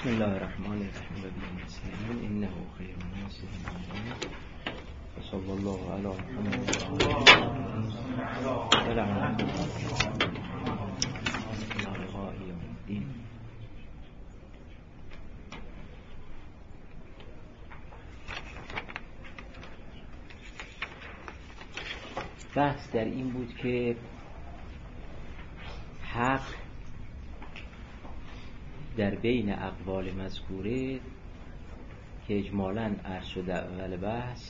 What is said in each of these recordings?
بسم الله الرحمن الرحیم و به نستعین انه خیر الناصر و صلی الله علی محمد و آله و صحبه. بحث در این بود که حق در بین اقوال مذکوره که اجمالاً عرض شده اول بحث،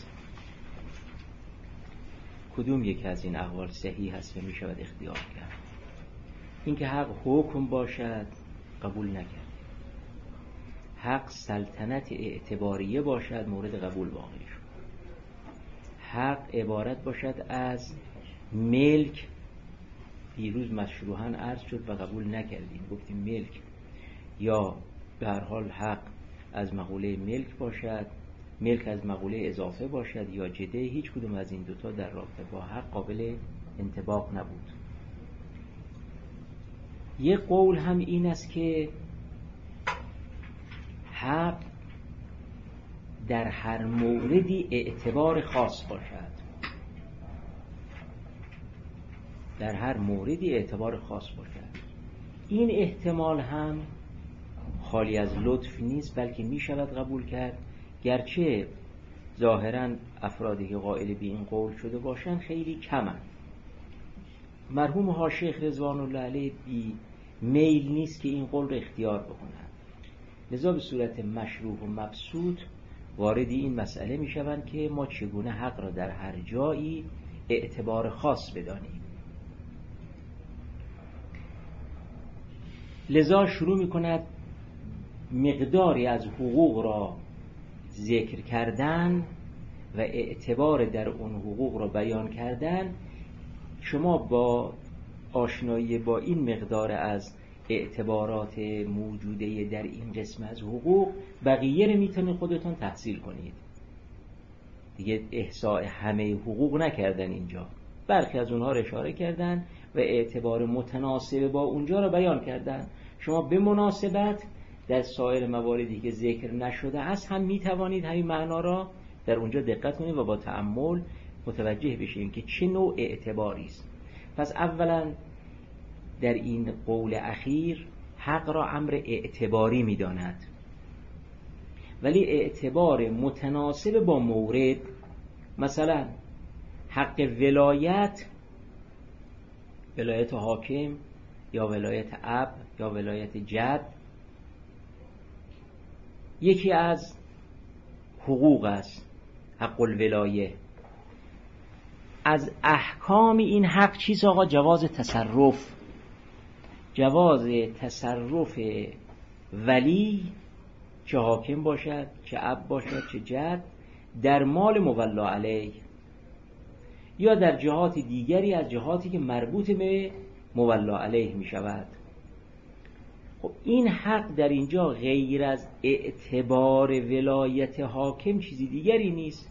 کدوم یک از این اقوال صحیح هست و می شود اختیار کرد. اینکه حق حکم باشد قبول نکرد، حق سلطنت اعتباریه باشد مورد قبول واقع شد، حق عبارت باشد از ملک، دیروز مشروحاً عرض شد و قبول نکردیم، گفتیم ملک یا به هر حال حق از مقوله ملک باشد، ملک از مقوله اضافه باشد یا جده، هیچ کدوم از این دوتا در رابطه با حق قابل انطباق نبود. یک قول هم این است که حق در هر موردی اعتبار خاص باشد، در هر موردی اعتبار خاص باشد. این احتمال هم خالی از لطف نیست، بلکه می شود قبول کرد، گرچه ظاهراً افرادی که قائل به این قول شده باشند خیلی کمند. مرحوم حاشیخ رضوان الله علیه بی میل نیست که این قول رو اختیار بکنند، لذا به صورت مشروح و مبسوط وارد این مسئله می شوند که ما چگونه حق را در هر جایی اعتبار خاص بدانیم. لذا شروع می کند مقداری از حقوق را ذکر کردن و اعتبار در اون حقوق را بیان کردن. شما با آشنایی با این مقدار از اعتبارات موجوده در این قسم از حقوق، بقیه رو میتونید خودتون تحصیل کنید. دیگه احصاء همه حقوق نکردن اینجا، برخی از اونها رو اشاره کردن و اعتبار متناسب با اونجا رو بیان کردن. شما به مناسبت در سایر مواردی که ذکر نشده است هم میتوانید همین معنا را در اونجا دقت کنید و با تأمل متوجه بشید که چه نوع اعتباری است. پس اولا در این قول اخیر حق را امر اعتباری میداند، ولی اعتبار متناسب با مورد. مثلا حق ولایت حاکم یا ولایت اب یا ولایت جد یکی از حقوق است، حق الولایه. از احکام این حق چیست آقا؟ جواز تصرف ولی، چه حاکم باشد، چه اب باشد، چه جد، در مال مولا علیه یا در جهات دیگری از جهاتی که مربوط به مولا علیه می شود. خب این حق در اینجا غیر از اعتبار ولایت حاکم چیزی دیگری نیست.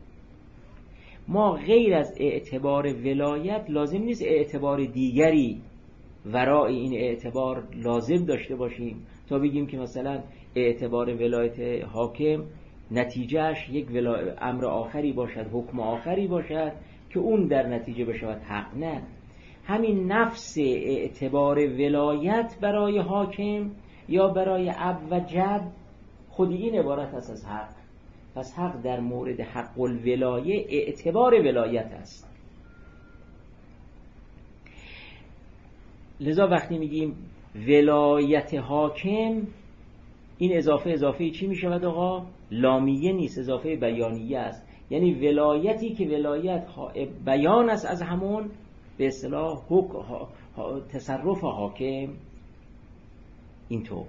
ما غیر از اعتبار ولایت لازم نیست اعتبار دیگری ورای این اعتبار لازم داشته باشیم تا بگیم که مثلا اعتبار ولایت حاکم نتیجهش یک امر آخری باشد، حکم آخری باشد که اون در نتیجه بشود حق. نه، همین نفس اعتبار ولایت برای حاکم یا برای اب و جد خودی این عبارت است از حق. پس حق در مورد حق الولایه اعتبار ولایت است. لذا وقتی میگیم ولایت حاکم، این اضافه چی میشود آقا؟ لامیه نیست، اضافه بیانیه است. یعنی ولایتی که ولایت بیان است از همون به اصطلاح تصرف حاکم. اینطور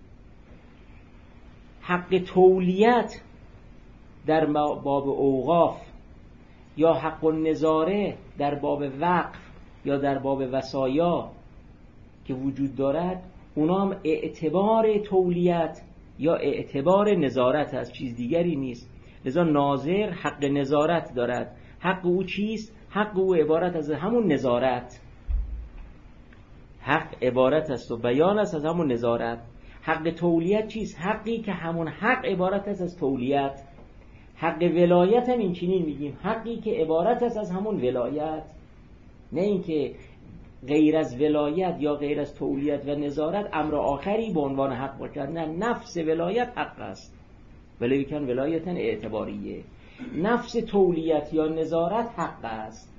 حق تولیت در باب اوقاف یا حق النظاره در باب وقف یا در باب وصایا که وجود دارد، اونا هم اعتبار تولیت یا اعتبار نظارت است، چیز دیگری نیست. لذا ناظر حق نظارت دارد. حق او چیست؟ حق او عبارت از همون نظارت. حق عبارت است و بیان است از همون نظارت. حق تولیت چیست؟ حقی که همون حق عبارت است از تولیت. حق ولایت هم این چنین میگیم، حقی که عبارت است از همون ولایت، نه اینکه غیر از ولایت یا غیر از تولیت و نظارت امر آخری به عنوان حق باشد. نه، نفس ولایت حق است، ولی کن ولایتن اعتباریه. نفس تولیت یا نظارت حق است.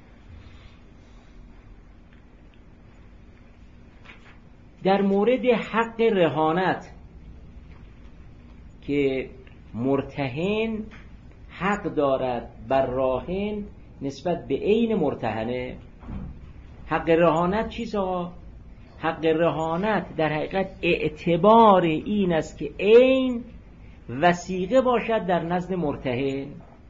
در مورد حق رهانت که مرتهن حق دارد بر راهن نسبت به عین مرتهنه، حق رهانت چیست آقا؟ حق رهانت در حقیقت اعتبار این است که عین وثیقه باشد در نزد مرتهن.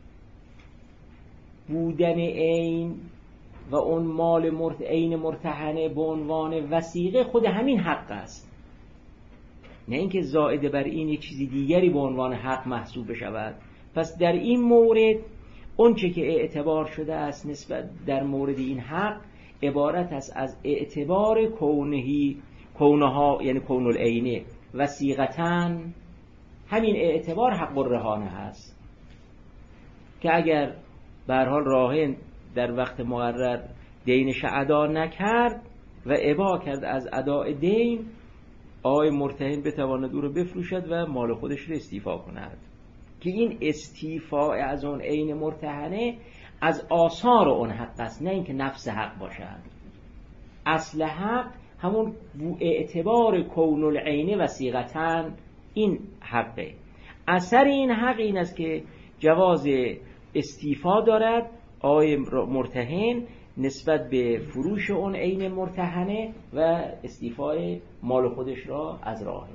بودن عین و اون مال عین مرتهنه به عنوان وثیقه خود همین حق است، نه اینکه زائد بر این یک چیزی دیگری به عنوان حق محسوب شود. پس در این مورد اون چه که اعتبار شده است نسبت در مورد این حق عبارت است از اعتبار کونها، یعنی کون العینه وثیقتاً. همین اعتبار حق الرهانه هست که اگر به هر حال راهن در وقت مقرر دینش ادا نکرد و ابا کرد از اداء دین، آقای مرتهن بتواند او رو بفروشد و مال خودش رو استیفا کند، که این استیفاء از اون عین مرتهنه از آثار اون حق است، نه اینکه نفس حق باشد. اصل حق همون اعتبار کون العین وثیقتاً این حقه. اثر این حق این است که جواز استیفا دارد آقای مرتهن نسبت به فروش اون عین مرتهنه و استیفای مال خودش را از راهه.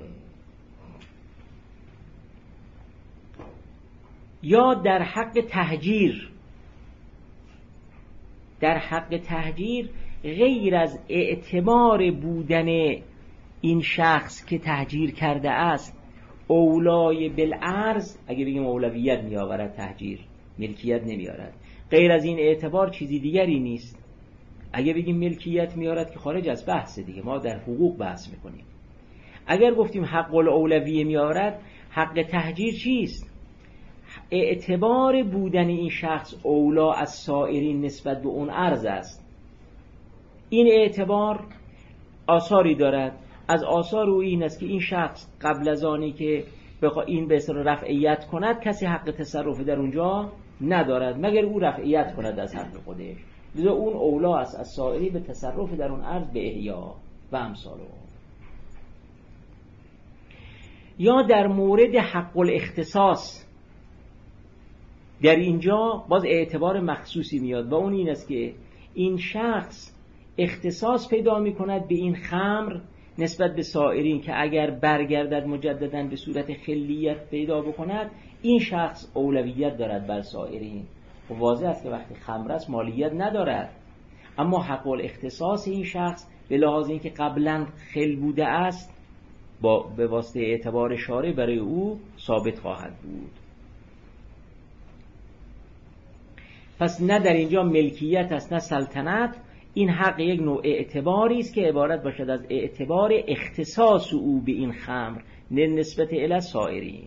یا در حق تهجیر، در حق تهجیر غیر از اعتبار بودن این شخص که تهجیر کرده است اولای بالعرض، اگه بگیم اولویت می آورد تهجیر، ملکیت نمی آورد، غیر از این اعتبار چیزی دیگری نیست. اگه بگیم ملکیت می آورد که خارج از بحث دیگه، ما در حقوق بحث می کنیم. اگر گفتیم حق الاولویه می آورد، حق تهجیر چیست؟ اعتبار بودن این شخص اولا از سایرین نسبت به اون عرض است. این اعتبار آثاری دارد. از آثار او این است که این شخص قبل از آنی که این به اصطلاح رفعیت کند کسی حق تصرف در اونجا ندارد مگر او رفعیت کند از حق خودش، لذا اون اولا است از سایری به تصرف در اون عرض به احیا و امثاله. یا در مورد حق الاختصاص، در اینجا باز اعتبار مخصوصی میاد و اون این است که این شخص اختصاص پیدا می کند به این خمر نسبت به سائرین که اگر برگردد مجدداً به صورت خلیت پیدا بکند این شخص اولویت دارد بر سائرین. و واضح است که وقتی خمر است مالیت ندارد، اما حق الاختصاص این شخص به لحاظ اینکه قبلاً خل بوده است به واسطه اعتبار شارع برای او ثابت خواهد بود. پس نه در اینجا ملکیت است نه سلطنت، این حق یک نوع اعتباری است که عبارت باشد از اعتبار اختصاص او به این خمر نسبت الی سائرین.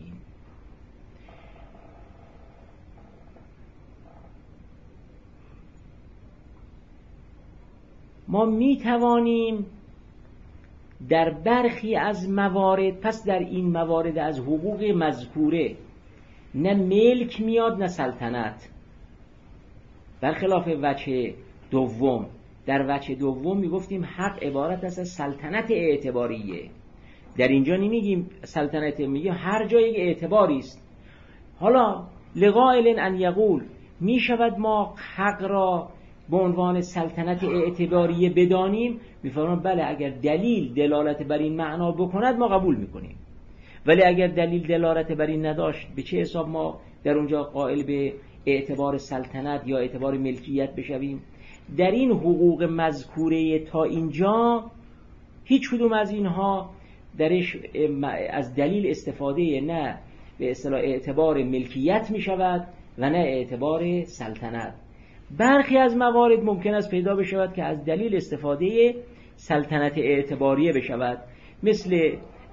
ما می توانیم در برخی از موارد، پس در این موارد از حقوق مذکوره نه ملک میاد نه سلطنت، برخلاف وجه دوم. در وجه دوم میگفتیم حق عبارت است از سلطنت اعتباریه، در اینجا نمیگیم سلطنت، میگیم هر جای اعتباری است. حالا لقائل ان یقول، میشود ما حق را به عنوان سلطنت اعتباریه بدانیم؟ میفرمان بله، اگر دلیل دلالت بر این معنا بکند ما قبول میکنیم، ولی اگر دلیل دلالت بر این نداشت به چه حساب ما در اونجا قائل به اعتبار سلطنت یا اعتبار ملکیت بشویم؟ در این حقوق مذکوره تا اینجا هیچ کدوم از اینها درش از دلیل استفاده نه به اصطلاح اعتبار ملکیت می شود و نه اعتبار سلطنت. برخی از موارد ممکن است پیدا بشود که از دلیل استفاده سلطنت اعتباریه بشود، مثل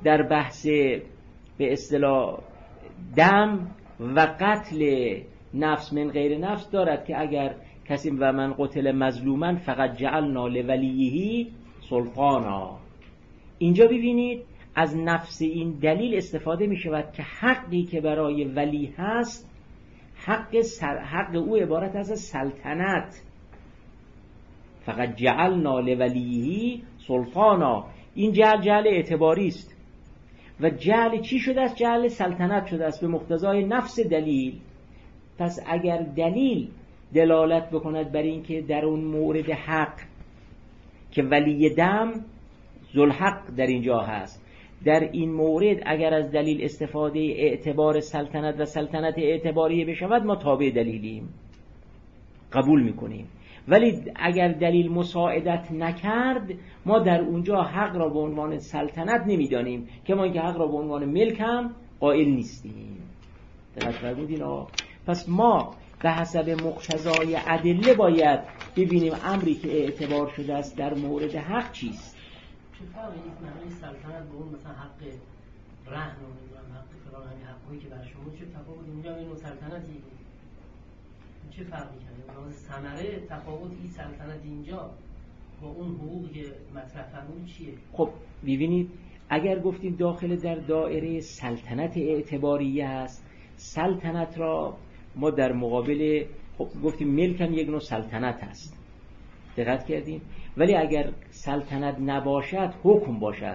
در بحث به اصطلاح دم و قتل نفس من غیر نفس دارد که اگر کسی و من قتل مظلوما فقط جعلنا لولیه سلطانا. اینجا ببینید از نفس این دلیل استفاده می شود که حقی که برای ولی هست حق او عبارت از سلطنت. فقط جعلنا لولیه سلطانا، این جعل اعتباری است و جعل چی شده است؟ جعل سلطنت شده است به مقتضای نفس دلیل. پس اگر دلیل دلالت بکند بر این که در اون مورد حق که ولی دم ذوالحق در اینجا هست، در این مورد اگر از دلیل استفاده اعتبار سلطنت و سلطنت اعتباری بشود ما تابع دلیلیم، قبول میکنیم. ولی اگر دلیل مساعدت نکرد ما در اونجا حق را به عنوان سلطنت نمیدانیم که ما اینکه حق را به عنوان ملک هم قائل نیستیم. دقت فرمودین؟ پس ما به حسب مقتضای ادله باید ببینیم امری که اعتبار شده است در مورد حق چیست. چه فرقی نیست معنی سلطنت به اون مثلا حق رهن و حق فلان، همین حقایی که بر شما، چه تفاوت اینجا بین سلطنتی چه فرقی کرده؟ اون ثمره تفاوت این سلطنت اینجا با اون حقوقی که مطرح فرمود چیه؟ خب ببینید اگر گفتیم داخل در دایره سلطنت اعتباریه است، سلطنت را ما در مقابل خب گفتیم ملک هم یک نوع سلطنت است، دقت کردیم. ولی اگر سلطنت نباشد حکم باشد،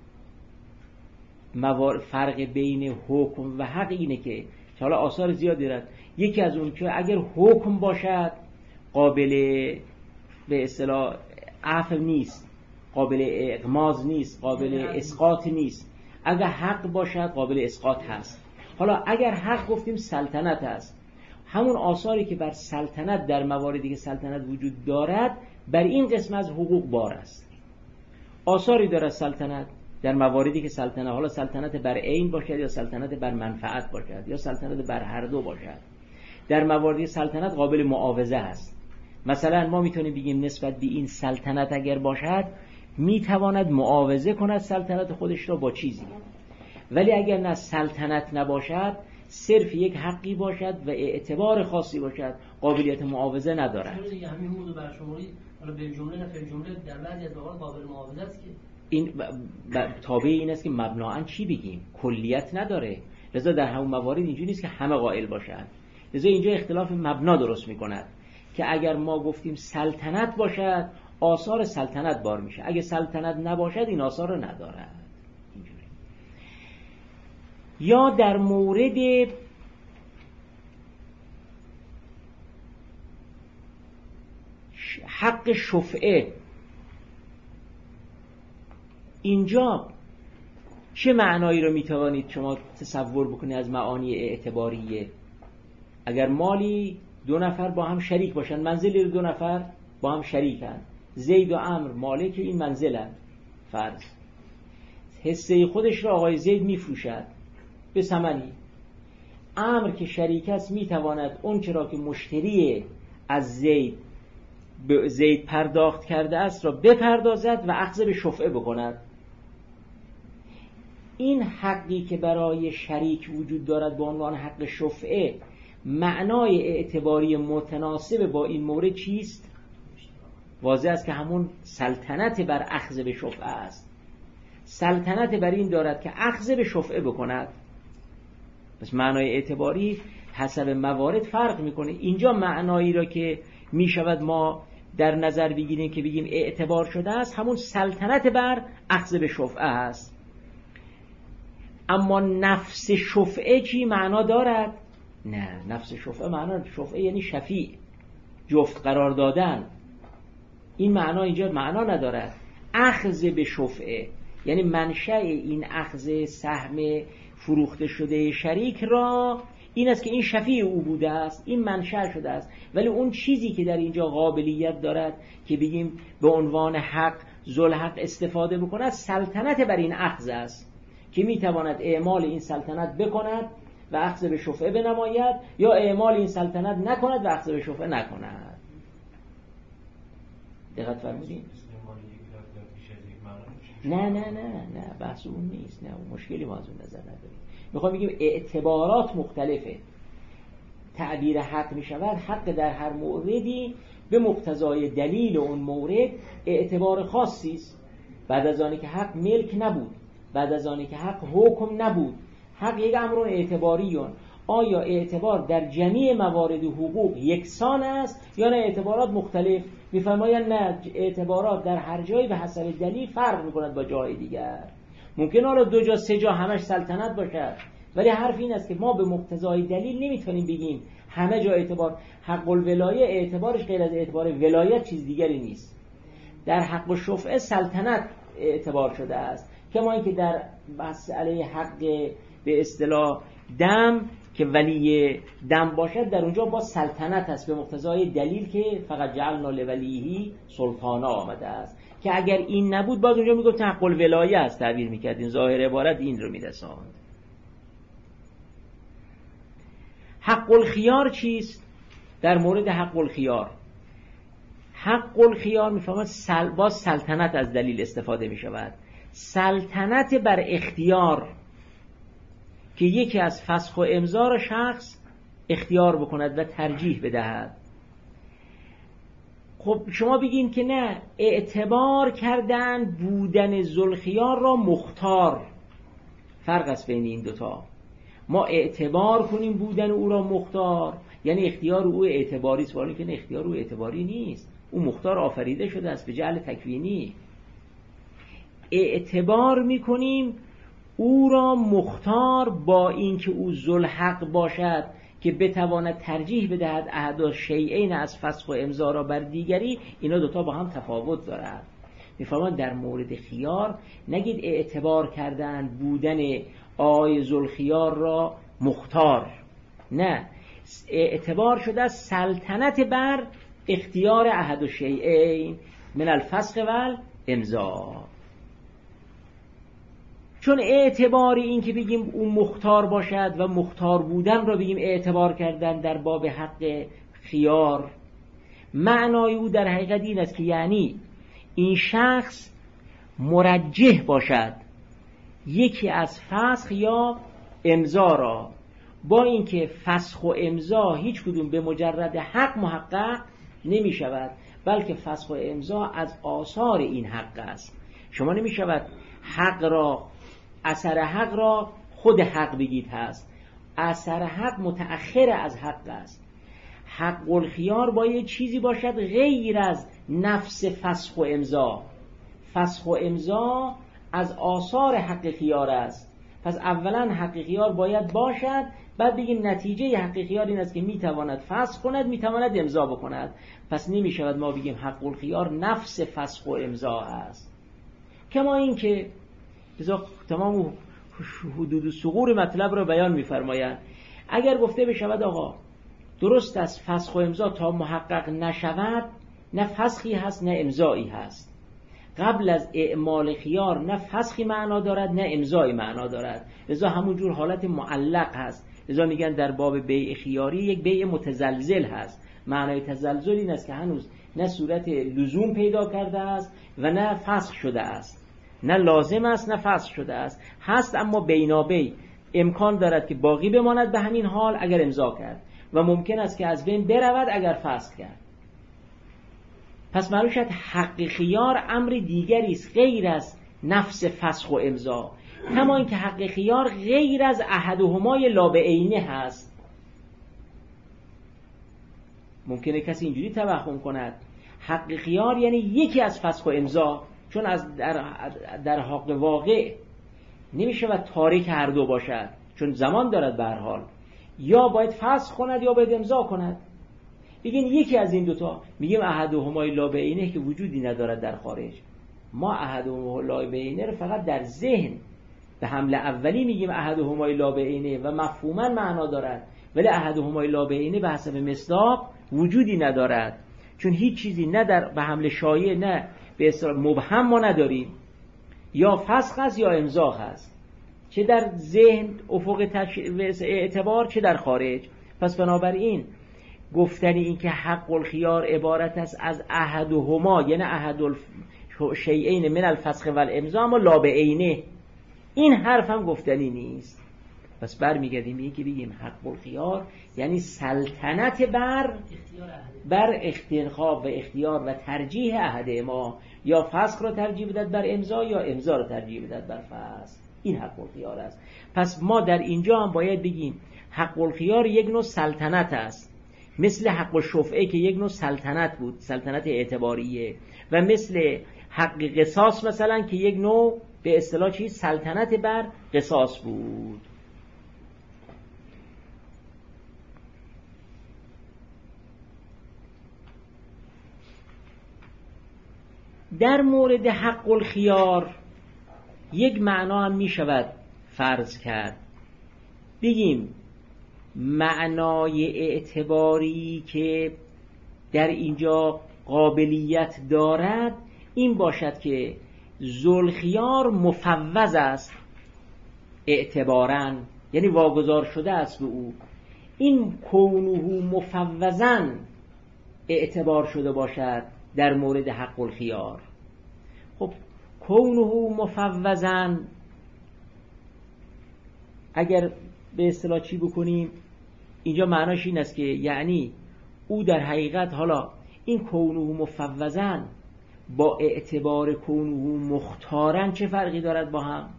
فرق بین حکم و حق اینه که حالا آثار زیادی دارد. یکی از اون که اگر حکم باشد قابل به اصطلاح عفو نیست، قابل اغماض نیست، قابل اسقاط نیست. اگر حق باشد قابل اسقاط هست. حالا اگر حق گفتیم سلطنت است، همون آثاری که بر سلطنت در مواردی که سلطنت وجود دارد بر این قسم از حقوق بار است. آثاری دارد سلطنت در مواردی که سلطنت، حالا سلطنت بر عین باشد یا سلطنت بر منفعت باشد یا سلطنت بر هر دو باشد، در مواردی سلطنت قابل معاوضه است. مثلا ما میتونیم بگیم نسبت به این سلطنت اگر باشد میتواند معاوضه کند سلطنت خودش را با چیزی، ولی اگر نه سلطنت نباشد صرف یک حقی باشد و اعتبار خاصی باشد قابلیت معاوضه ندارد. چون دیگه همین حقوق برشماری حالا به جمله نه به جمله در بعضی از مواقع قابل معاوضه است که این تابع این است که مبناً چی بگیم، کلیت نداره. لذا در همون موارد اینجوری نیست که همه قائل باشند. لذا اینجا اختلاف مبنا درست میکند که اگر ما گفتیم سلطنت باشد آثار سلطنت بار میشه، اگه سلطنت نباشد این آثار رو ندارد. اینجوری. یا در مورد حق شفعه، اینجا چه معنایی رو میتوانید شما تصور بکنید از معانی اعتباریه؟ اگر مالی دو نفر با هم شریک باشن، منزلی رو دو نفر با هم شریکن، زید و عمرو مالک این منزلن، فرض حصه خودش را آقای زید میفروشد به ثمنی، عمرو که شریک است میتواند اون چرا که مشتری از زید پرداخت کرده است را بپردازد و اخذ به شفعه بکند. این حقی که برای شریک وجود دارد به عنوان حق شفعه، معنای اعتباری متناسب با این مورد چیست؟ واضح است که همون سلطنت بر اخذ به شفعه است. سلطنت بر این دارد که اخذ به شفعه بکند. پس معنای اعتباری حسب موارد فرق میکنه. اینجا معنایی را که میشود ما در نظر بگیریم که بگیم اعتبار شده است همون سلطنت بر اخذ به شفعه است. اما نفس شفعه چی معنا دارد؟ نه، نفس شفعه معنا، شفعه یعنی شفیع، جفت قرار دادن، این معنا اینجا معنا ندارد. اخذ به شفعه یعنی منشأ این اخذ سهم فروخته شده شریک را این است که این شفیع او بوده است، این منشأ شده است. ولی اون چیزی که در اینجا قابلیت دارد که بگیم به عنوان حق ذوالحق استفاده بکند، سلطنت بر این اخذ است که میتواند اعمال این سلطنت بکند و اخذ به شفعه بنماید، یا اعمال این سلطنت نکند و اخذ به شفعه نکند. دقت فرمودین؟ نه بحث اون نیست، نه اون مشکلی ما از اون نظر نداریم. میخوام بگیم اعتبارات مختلفه. تعبیر حق میشود حق در هر موردی به مقتضای دلیل اون مورد اعتبار خاصی است. بعد از آنی که حق ملک نبود، بعد از آنی که حق حکم نبود، حق یک امر اعتباریون. آیا اعتبار در جمیع موارد حقوق یکسان است یا نه اعتبارات مختلف؟ میفرمایند نه، اعتبارات در هر جایی به حسب دلیل فرق میکند با جای دیگر. ممکن حالا 2 جا 3 جا همش سلطنت باشد، ولی حرف این است که ما به مقتضای دلیل نمیتونیم بگیم همه جا اعتبار. حق الولایه اعتبارش غیر از اعتبار ولایت چیز دیگری نیست. در حق و شفعه سلطنت اعتبار شده است، کما اینکه در مسئله حق به اصطلاح دم که ولی دم باشد در اونجا با سلطنت است به مقتضای دلیل که فقط جعلنا لولیه سلطانا آمده است، که اگر این نبود باز اونجا میگفت حق الولایه است تعبیر میکردین. ظاهر عبارت این رو میرساند. حق الخیار چیست؟ در مورد حق الخیار، حق الخیار میفهمد باز سلطنت از دلیل استفاده میشود. سلطنت بر اختیار که یکی از فسخ و امضا را شخص اختیار بکند و ترجیح بدهد. خب شما بگین که نه، اعتبار کردن بودن ذوالخیار را مختار. فرق است بین این دوتا. ما اعتبار کنیم بودن او را مختار، یعنی اختیار او اعتباری است، ولی که اختیار او اعتباری نیست. او مختار آفریده شده است به جعل تکوینی. اعتبار میکنیم او را مختار با اینکه او ذوالحق باشد که بتواند ترجیح بدهد احد الشیئین از فسخ و امضا را بر دیگری. اینا دوتا با هم تفاوت دارند. میفرمایند در مورد خیار نگید اعتبار کردن بودن آقای ذوالخیار را مختار، نه، اعتبار شده سلطنت بر اختیار احد الشیئین من الفسخ و الامضا. چون اعتباری این که بگیم اون مختار باشد و مختار بودن را بگیم اعتبار کردن در باب حق خیار، معنای او در حقیقت این است که یعنی این شخص مرجح باشد یکی از فسخ یا امضا را، با اینکه فسخ و امضا هیچ کدوم به مجرد حق محقق نمی شود، بلکه فسخ و امضا از آثار این حق است. شما نمی شود حق را، اثر حق را خود حق بگید هست. اثر حق متأخر از حق است. حق الخیار باید چیزی باشد غیر از نفس فسخ و امضا. فسخ و امضا از آثار حق خیار است. پس اولا حق خیار باید باشد، بعد بگیم نتیجه حق خیار این است که میتواند فسخ کند، میتواند امضا بکند. پس نمیشود ما بگیم حق الخیار نفس فسخ و امضا است. کما این که تمام حدود ثغور مطلب را بیان می‌فرمایند. اگر گفته بشود آقا درست است فسخ و امضا تا محقق نشود نه فسخی هست نه امضایی هست، قبل از اعمال خیار نه فسخی معنا دارد نه امضایی معنا دارد، لذا همون جور حالت معلق هست. لذا میگن در باب بیع خیاری یک بیع متزلزل هست. معنای تزلزل این است که هنوز نه صورت لزوم پیدا کرده است و نه فسخ شده است، نه لازم است نه فسخ شده است، هست اما بینابین امکان دارد که باقی بماند به همین حال اگر امضا کرد و ممکن است که از بین برود اگر فسخ کرد. پس معلوم شد حق خیار امر دیگری است غیر از نفس فسخ و امضا، کما اینکه حق خیار غیر از احدهما لا بعینه هست. ممکنه کسی اینجوری توهم کند حق خیار یعنی یکی از فسخ و امضا، چون از در حق واقع نمیشه و تاریک هر دو باشد، چون زمان دارد به هر حال، یا باید فسخ کند یا باید امضا کند. بگین یکی از این دوتا، میگیم احدهما لا بعینه که وجودی ندارد در خارج. ما احدهما لا بعینه رو فقط در ذهن به حمله اولی میگیم احدهما لا بعینه و مفهوما معنا دارد، ولی احدهما لا بعینه به حسب مصداق وجودی ندارد، چون هیچ چیزی نه در به حمله شایع نه به اصطلاح مبهم ما نداریم، یا فسخ است یا امضا است، چه در ذهن افق اعتبار چه در خارج. پس بنابراین گفتن این که حق الخیار عبارت است از احدهما، یعنی شیئین من الفسخ و الامضا اما لا بعینه، این حرف هم گفتنی نیست. پس برمیگردیم میگه که بگیم حق الخیار یعنی سلطنت بر انتخاب و اختیار و ترجیح احد ما، یا فسخ را ترجیح بدهد بر امضا یا امضا را ترجیح بدهد بر فسخ. این حق الخیار است. پس ما در اینجا هم باید بگیم حق الخیار یک نوع سلطنت است، مثل حق الشفعه که یک نوع سلطنت بود، سلطنت اعتباریه، و مثل حق قصاص مثلا که یک نوع به اصطلاح چیز سلطنت بر قصاص بود. در مورد حق الخیار یک معنا هم می شود فرض کرد، بگیم معنای اعتباری که در اینجا قابلیت دارد این باشد که ذوالخیار مفوض است اعتباراً، یعنی واگذار شده است به او. این کونه مفوضاً اعتبار شده باشد در مورد حق الخیار. خب کونه مفوضاً اگر به اصطلاح چی بکنیم اینجا معناش این است که یعنی او در حقیقت، حالا این کونه مفوضاً با اعتبار کونه مختاراً چه فرقی دارد با هم؟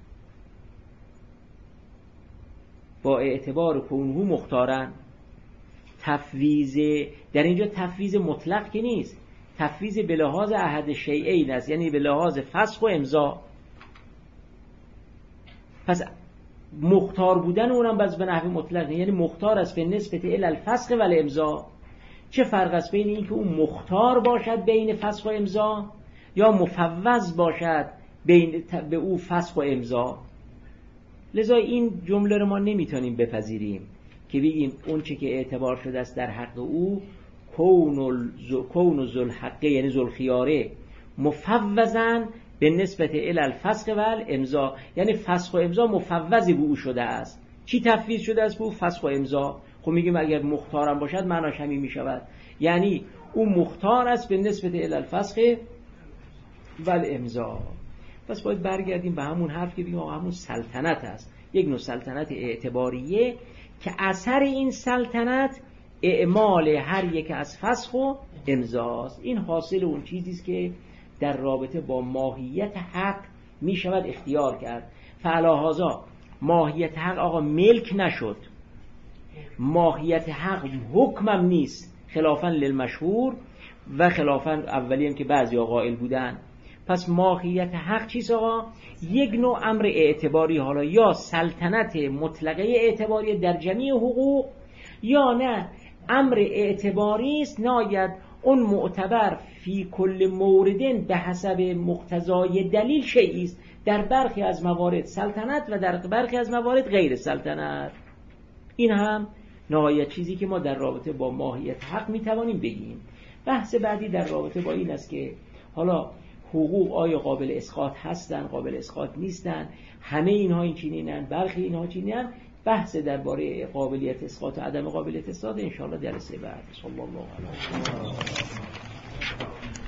با اعتبار کونه مختاراً تفویض در اینجا تفویض مطلق که نیست، تفویض به لحاظ احد شیئین است، یعنی به لحاظ فسخ و امضا. پس مختار بودن اونم باز به نحو مطلق، یعنی مختار است به نسبت الی الفسخ و الامضا. چه فرق است بین این که اون مختار باشد بین فسخ و امضا یا مفوض باشد به او فسخ و امضا؟ لذا این جمله رو ما نمیتونیم بپذیریم که بگیم اون چه که اعتبار شده است در حق او کون ذوالحقه یعنی ذوالخیاره مفوضاً به نسبت الی الفسخ و الامضا، یعنی فسخ و امضا مفوض به او شده است. چی تفویض شده است به او؟ فسخ و امضا. خب میگیم اگر مختارم باشد معناش همین میشود، یعنی او مختار است به نسبت الی الفسخ و الامضا. پس باید برگردیم به همون حرف که بگیم آقا همون سلطنت است، یک نوع سلطنت اعتباریه که اثر این سلطنت اعمال هر یک از فسخ و امضاست. این حاصل اون چیزی است که در رابطه با ماهیت حق می شود اختیار کرد. فعلاهازا ماهیت حق آقا ملک نشد، ماهیت حق حکمم نیست، خلافاً للمشهور و خلافاً اولی هم که بعضی قائل بودن. پس ماهیت حق چیست آقا؟ یک نوع امر اعتباری، حالا یا سلطنت مطلقه اعتباری در جمیع حقوق، یا نه امر اعتباری است ناید اون معتبر فی کل موردن به حسب مقتضای دلیل شیئی است، در برخی از موارد سلطنت و در برخی از موارد غیر سلطنت. این هم نهایت چیزی که ما در رابطه با ماهیت حق میتوانیم بگیم. بحث بعدی در رابطه با این است که حالا حقوق آیا قابل اسقاط هستن، قابل اسقاط نیستن، همه اینها این چنینن، برخی اینها چنینن. بحث درباره قابلیت اسقاط و عدم قابلیت اسقاط ان شاء الله جلسه بعد. صلی الله علیه و